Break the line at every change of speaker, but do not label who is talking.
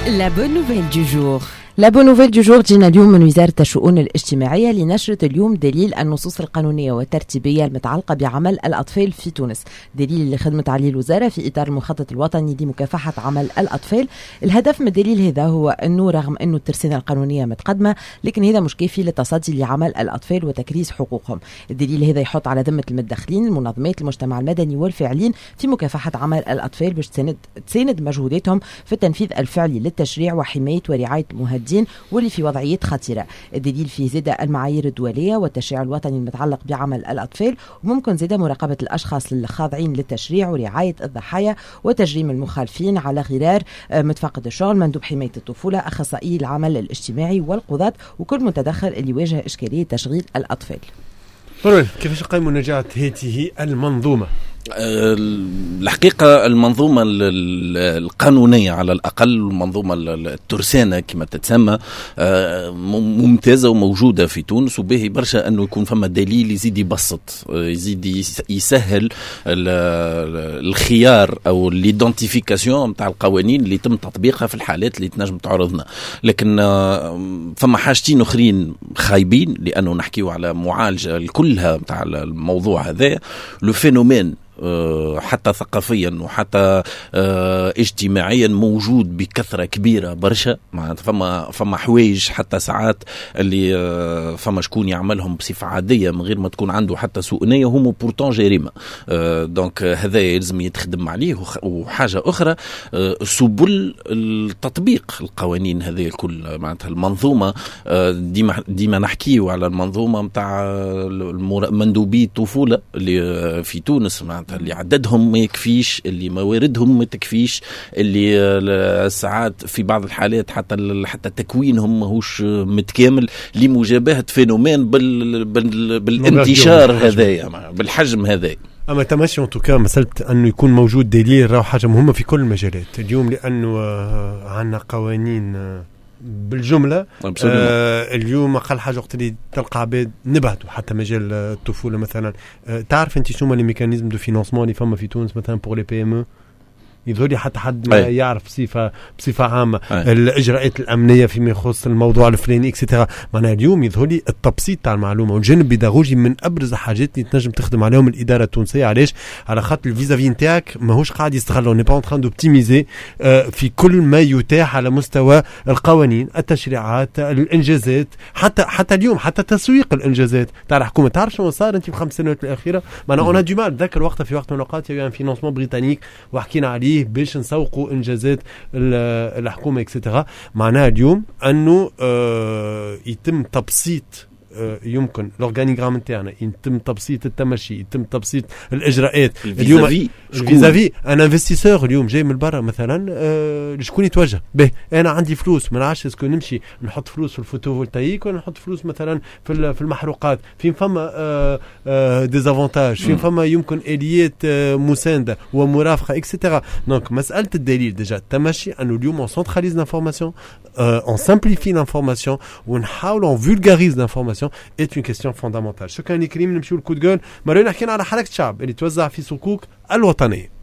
La bonne nouvelle du jour.
لا بون نوفيل دو جور جينا اليوم من وزارة الشؤون الاجتماعية لنشرة اليوم دليل النصوص القانونية والترتيبية المتعلقة بعمل الأطفال في تونس. دليل اللي خدمت عليه الوزارة في إطار المخطط الوطني لمكافحة عمل الأطفال. الهدف من الدليل هذا هو أنه رغم أنه الترسانة القانونية متقدمة لكن هذا مش كافي للتصدي لعمل الأطفال وتكريس حقوقهم. الدليل هذا يحط على ذمة المتدخلين المنظمات المجتمع المدني والفاعلين في مكافحة عمل الأطفال باش تساند مجهوداتهم في التنفيذ الفعلي للتشريع وحماية ورعاية المهددين واللي في وضعيات خطيرة. الدليل فيه زادة المعايير الدولية والتشريع الوطني المتعلق بعمل الأطفال، وممكن زادة مراقبة الأشخاص الخاضعين للتشريع ورعاية الضحايا وتجريم المخالفين على غرار متفقد الشغل، مندوب حماية الطفولة، أخصائي العمل الاجتماعي والقضاة وكل متدخل اللي يواجه إشكالية تشغيل الأطفال.
كيفاش قيموا نجاة هذه المنظومة؟
الحقيقة المنظومة القانونية على الأقل المنظومة الترسانة كما تتسمى ممتازة وموجودة في تونس، وبه برشا أنه يكون فما دليل يزيد يبسط يزيد يسهل الخيار أو الإيدنتيفيكاسيون متاع القوانين اللي يتم تطبيقها في الحالات اللي تنجم تعرضنا. لكن فما حاجتين أخرين خايبين لأنه نحكيو على معالجة كلها متاع الموضوع هذا. لو فينومين حتى ثقافيا وحتى اجتماعيا موجود بكثرة كبيرة برشا. فما حوايج حتى ساعات اللي فما شكون يعملهم بصفة عادية من غير ما تكون عنده حتى سوء نية هم بورتون جريمة. دونك هذا يلزم يتخدم عليه. وحاجة أخرى سبل التطبيق القوانين هذه الكل معناتها المنظومة. ديما نحكيه على المنظومة متاع مندوبي الطفولة اللي في تونس اللي عددهم ما يكفيش، اللي مواردهم ما تكفيش، اللي ساعات في بعض الحالات حتى تكوينهم ماهوش متكامل لمجابهة فينومين بالانتشار هذايا بالحجم هذا.
أما تمشي انتوكا مسألة أنه يكون موجود دليل راه حاجة مهمة في كل المجالات اليوم، لأنه عنا قوانين بالجملة. اليوم أقل حاجة وقت اللي تلقى عباد نبهتوا حتى مجال الطفولة مثلا. تعرف أنت شو ما لي ميكانيزم دو فينانسمون اللي فما في تونس مثلا بور لي بي ام او؟ يظهر حتى حد ما يعرف بصفة عامة الإجراءات الأمنية فيما يخص الموضوع الفلاني إكسترا. معناها اليوم يظهر لي التبسيط تاع المعلومة والجانب البيداغوجي من أبرز الحاجات اللي تنجم تخدم عليهم الإدارة التونسية. علاش؟ على خاطر الفيزافي نتاعك ماهوش قاعد يستغل، ني با اون تران دوبتيميزي في كل ما يتاح على مستوى القوانين، التشريعات، الإنجازات، حتى اليوم حتى تسويق الإنجازات تاع الحكومة. تعرف شنو صار أنت في 5 سنوات الأخيرة؟ معناها أنا دي مال ذكر وقتها في وقت من الأوقات يا فينانسمون بريطانيك وحكينا عليه باش نسوقوا انجازات الحكومه اكسترا. معناها اليوم انه يتم تبسيط يمكن الاورغانيغرام نتاعنا، يتم تبسيط التمشي، يتم تبسيط الاجراءات. اليوم فيزافي ان انفستيسور اليوم جاي من برا مثلا شكون يتوجه به؟ انا عندي فلوس ما نعرفش اسكو نمشي نحط فلوس في الفوتوفولتايك ولا نحط فلوس مثلا في المحروقات. فين فما ديزافونتاج، فين فما يمكن اليات مسانده ومرافقه اكسترا. دونك مساله الدليل ديجا التمشي انه اليوم اون سنتراليز لانفورماسيون، اون سامبليفي لانفورماسيون ونحاول اون فولغاريز لانفورماسيون est une question fondamentale. شو كان يكريم نمشيو الكود جول مرة نحكينا على حركة شعب اللي توزع في صكوك الوطنية.